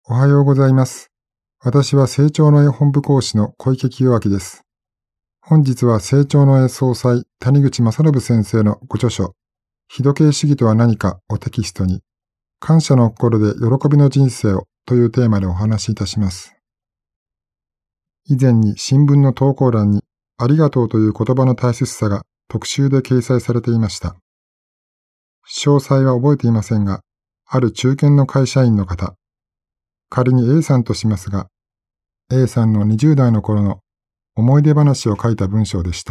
おはようございます。私は成長の絵本部講師の小池清明です。本日は成長の絵総裁谷口正信先生のご著書、日時計主義とは何かをテキストに、感謝の心で喜びの人生をというテーマでお話しいたします。以前に新聞の投稿欄にありがとうという言葉の大切さが特集で掲載されていました。詳細は覚えていませんが、ある中堅の会社員の方、仮に A さんとしますが、A さんの20代の頃の思い出話を書いた文章でした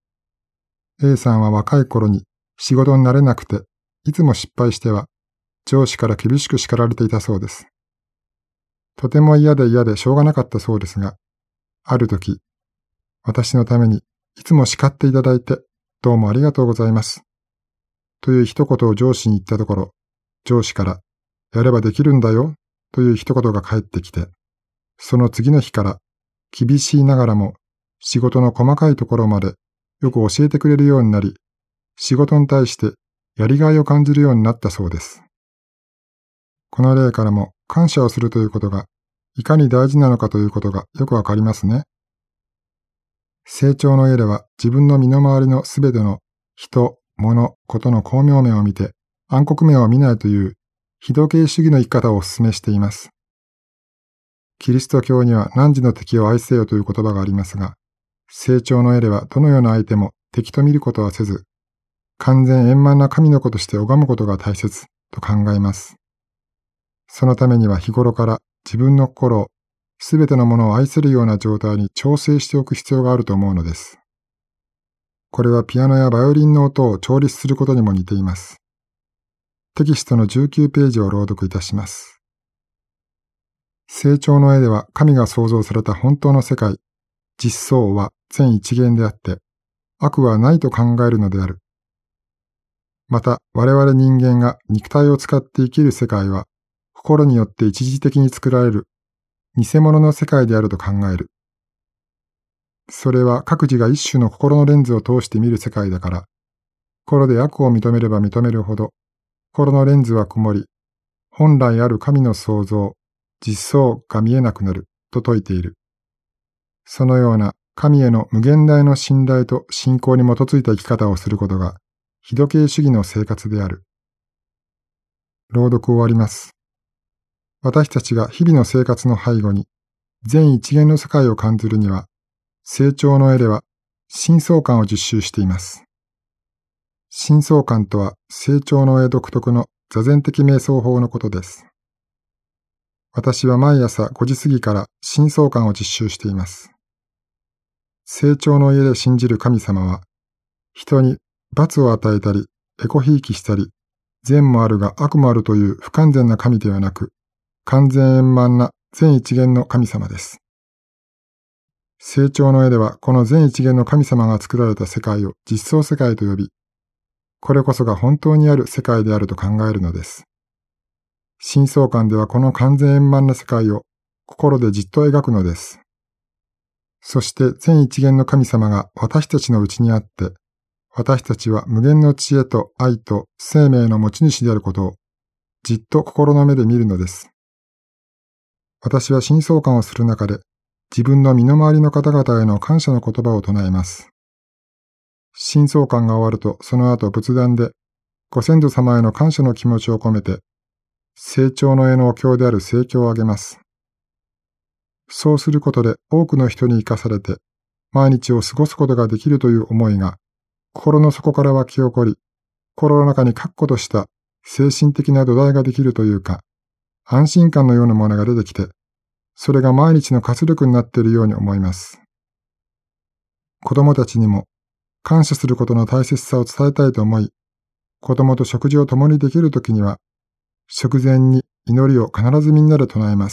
。A さんは若い頃に仕事になれなくて、いつも失敗しては上司から厳しく叱られていたそうです。とても嫌でしょうがなかったそうですが、ある時、私のためにいつも叱っていただいてどうもありがとうございます。という一言を上司に言ったところ、上司からやればできるんだよという一言が返ってきて、その次の日から厳しいながらも仕事の細かいところまでよく教えてくれるようになり、仕事に対してやりがいを感じるようになったそうです。この例からも感謝をするということがいかに大事なのかということがよくわかりますね。成長の絵では自分の身の回りのすべての人、物、ことの巧妙面を見て暗黒面を見ないという日時計主義の生き方をお勧めしています。キリスト教には汝の敵を愛せよという言葉がありますが、成長の絵ではどのような相手も敵と見ることはせず、完全円満な神の子として拝むことが大切と考えます。そのためには日頃から自分の心をすべてのものを愛せるような状態に調整しておく必要があると思うのです。これはピアノやバイオリンの音を調律することにも似ています。テキストの19ページを朗読いたします。成長の絵では神が創造された本当の世界、実相は全一元であって、悪はないと考えるのである。また我々人間が肉体を使って生きる世界は、心によって一時的に作られる偽物の世界であると考える。それは各自が一種の心のレンズを通して見る世界だから、心で悪を認めれば認めるほど、心のレンズは曇り、本来ある神の創造、実相が見えなくなると説いている。そのような神への無限大の信頼と信仰に基づいた生き方をすることが、日時計主義の生活である。朗読終わります。私たちが日々の生活の背後に、全一元の世界を感じるには、成長の絵では深層感を実習しています。深層感とは成長の絵独特の座禅的瞑想法のことです。私は毎朝5時過ぎから深層感を実習しています。成長の家で信じる神様は、人に罰を与えたり、エコひいきしたり、善もあるが悪もあるという不完全な神ではなく、完全円満な全一元の神様です。成長の絵ではこの全一元の神様が作られた世界を実相世界と呼び、これこそが本当にある世界であると考えるのです。深層感ではこの完全円満な世界を心でじっと描くのです。そして全一元の神様が私たちのうちにあって、私たちは無限の知恵と愛と生命の持ち主であることをじっと心の目で見るのです。私は深層感をする中で自分の身の回りの方々への感謝の言葉を唱えます。深層感が終わるとその後仏壇でご先祖様への感謝の気持ちを込めて成長の絵のお経である聖経をあげます。そうすることで多くの人に生かされて毎日を過ごすことができるという思いが心の底から湧き起こり、心の中に確固とした精神的な土台ができるというか、安心感のようなものが出てきて、それが毎日の活力になっているように思います。子供たちにも感謝することの大切さを伝えたいと思い、子供と食事を共にできるときには、食前に祈りを必ずみんなで唱えます。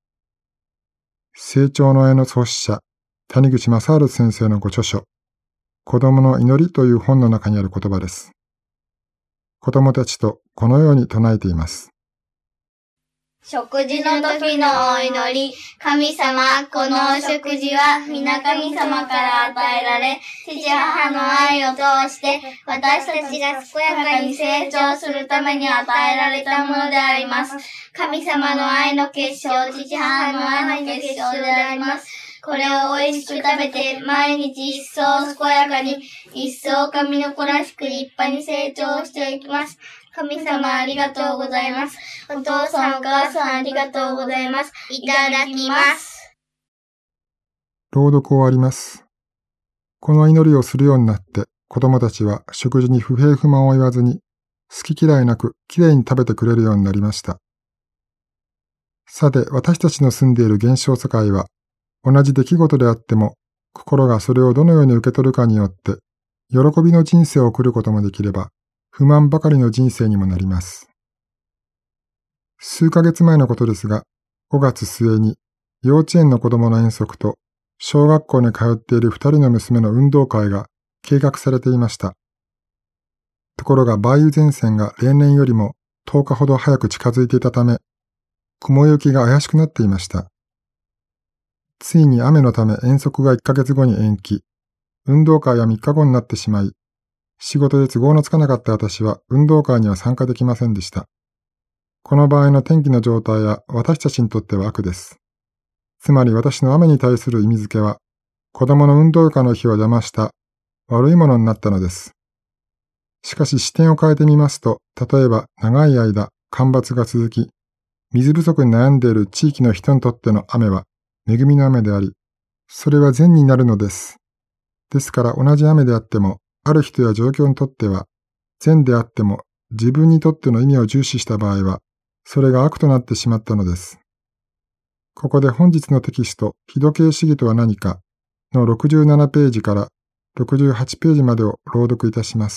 成長の絵の創始者、谷口正治先生のご著書、子供の祈りという本の中にある言葉です。子供たちとこのように唱えています。 食事の時のお祈り。神様、このお食事は皆神様から与えられ、父母の愛を通して私たちが健やかに成長するために与えられたものであります。神様の愛の結晶、父母の愛の結晶であります。これを美味しく食べて、毎日一層健やかに、一層神の子らしく立派に成長していきます。神様ありがとうございます。お父さんお母さんありがとうございます。いただきます。 朗読終わります。この祈りをするようになって、子供たちは食事に不平不満を言わずに、好き嫌いなくきれいに食べてくれるようになりました。さて、私たちの住んでいる現象世界は、同じ出来事であっても、心がそれをどのように受け取るかによって、喜びの人生を送ることもできれば、不満ばかりの人生にもなります。数ヶ月前のことですが、5月末に幼稚園の子供の遠足と小学校に通っている2人の娘の運動会が計画されていました。ところが梅雨前線が例年よりも10日ほど早く近づいていたため、雲行きが怪しくなっていました。ついに雨のため遠足が1ヶ月後に延期、運動会は3日後になってしまい、仕事で都合のつかなかった私は運動会には参加できませんでした。この場合の天気の状態は私たちにとっては悪です。つまり私の雨に対する意味付けは、子供の運動会の日を邪魔した悪いものになったのです。しかし視点を変えてみますと、例えば長い間干ばつが続き、水不足に悩んでいる地域の人にとっての雨は恵みの雨であり、それは善になるのです。ですから同じ雨であっても、ある人や状況にとっては、善であっても自分にとっての意味を重視した場合は、それが悪となってしまったのです。ここで本日のテキスト、日時計主義とは何かの67ページから68ページまでを朗読いたします。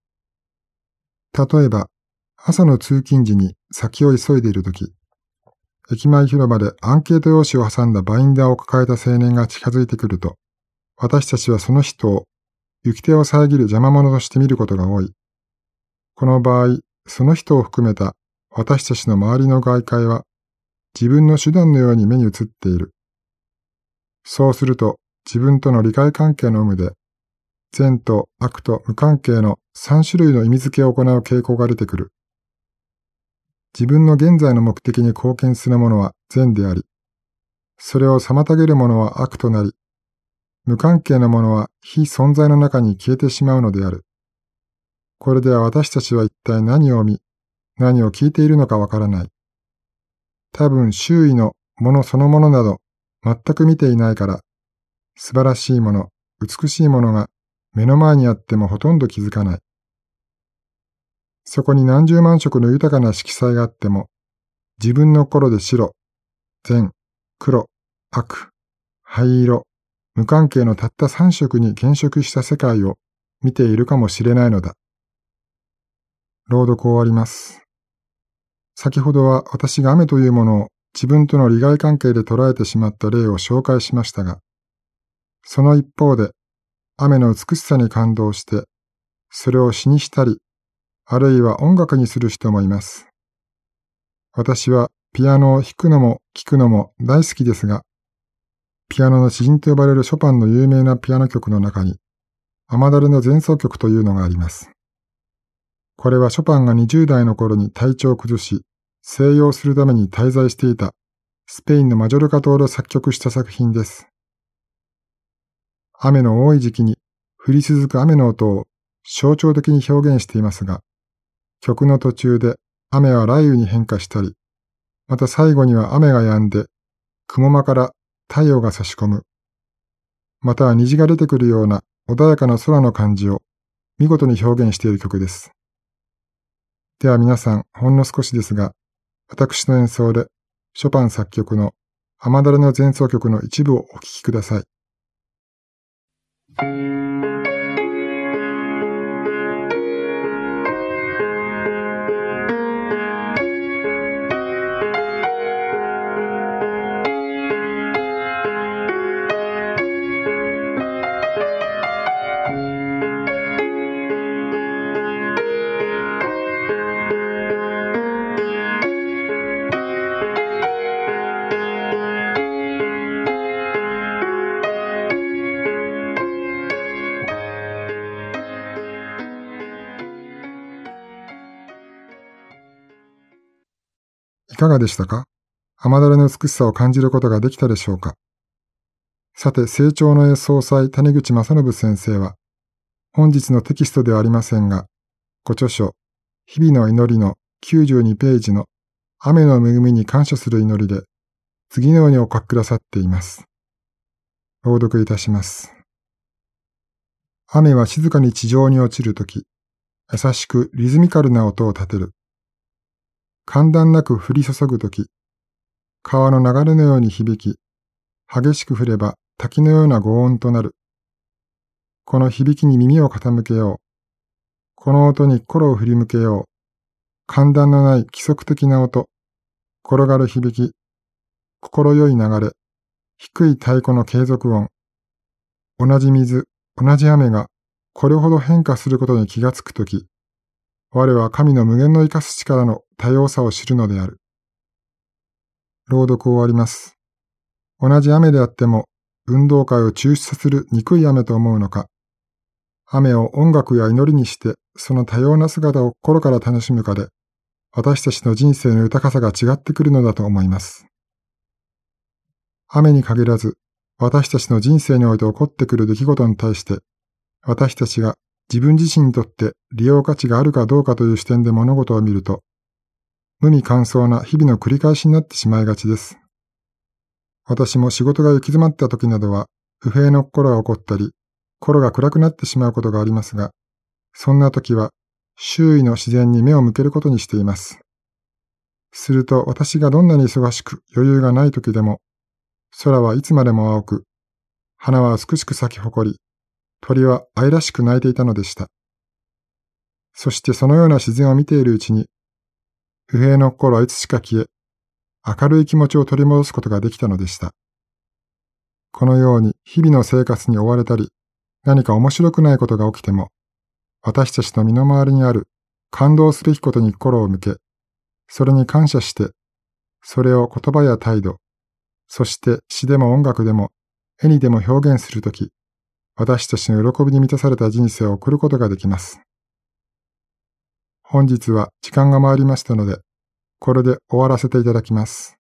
例えば、朝の通勤時に先を急いでいるとき、駅前広場でアンケート用紙を挟んだバインダーを抱えた青年が近づいてくると、私たちはその人を行き手を遮る邪魔者として見ることが多い。この場合、その人を含めた私たちの周りの外界は自分の手段のように目に映っている。そうすると自分との利害関係の有無で善と悪と無関係の3種類の意味付けを行う傾向が出てくる。自分の現在の目的に貢献するものは善であり、それを妨げるものは悪となり、無関係なものは非存在の中に消えてしまうのである。これでは私たちは一体何を見、何を聞いているのかわからない。多分周囲のものそのものなど全く見ていないから、素晴らしいもの、美しいものが目の前にあってもほとんど気づかない。そこに何十万色の豊かな色彩があっても、自分の心で白、善、黒、悪、灰色、無関係のたった3色に減色した世界を見ているかもしれないのだ。朗読終わります。先ほどは私が雨というものを自分との利害関係で捉えてしまった例を紹介しましたが、その一方で雨の美しさに感動して、それを詩にしたり、あるいは音楽にする人もいます。私はピアノを弾くのも聴くのも大好きですが、ピアノの詩人と呼ばれるショパンの有名なピアノ曲の中に、雨だれの前奏曲というのがあります。これはショパンが20代の頃に体調を崩し、静養するために滞在していたスペインのマジョルカ島で作曲した作品です。雨の多い時期に降り続く雨の音を象徴的に表現していますが、曲の途中で雨は雷雨に変化したり、また最後には雨が止んで雲間から太陽が差し込む、または虹が出てくるような穏やかな空の感じを見事に表現している曲です。では皆さん、ほんの少しですが、私の演奏でショパン作曲の雨だれの前奏曲の一部をお聴きください。 かがでしたか？雨だれの美しさを感じることができたでしょうか？さて、成長の絵総裁谷口正信先生は、本日のテキストではありませんが、ご著書、日々の祈りの92ページの雨の恵みに感謝する祈りで、次のようにお書きくださっています。朗読いたします。雨は静かに地上に落ちるとき、優しくリズミカルな音を立てる。間断なく降り注ぐとき、川の流れのように響き、激しく降れば滝のような轟音となる。この響きに耳を傾けよう。この音に心を振り向けよう。間断のない規則的な音、転がる響き、心よい流れ、低い太鼓の継続音。同じ水、同じ雨がこれほど変化することに気がつくとき、我は神の無限の生かす力の多様さを知るのである。朗読終わります。同じ雨であっても、運動会を中止させる憎い雨と思うのか、雨を音楽や祈りにして、その多様な姿を心から楽しむかで、私たちの人生の豊かさが違ってくるのだと思います。雨に限らず、私たちの人生において起こってくる出来事に対して、私たちが自分自身にとって利用価値があるかどうかという視点で物事を見ると、無味乾燥な日々の繰り返しになってしまいがちです。私も仕事が行き詰まった時などは、不平の心が起こったり、心が暗くなってしまうことがありますが、そんな時は、周囲の自然に目を向けることにしています。すると私がどんなに忙しく余裕がない時でも、空はいつまでも青く、花は美しく咲き誇り、鳥は愛らしく鳴いていたのでした。そしてそのような自然を見ているうちに、不平の心はいつしか消え、明るい気持ちを取り戻すことができたのでした。このように日々の生活に追われたり、何か面白くないことが起きても、私たちの身の回りにある感動すべきことに心を向け、それに感謝して、それを言葉や態度、そして詩でも音楽でも絵にでも表現するとき、私たちの喜びに満たされた人生を送ることができます。本日は時間が回りましたので、これで終わらせていただきます。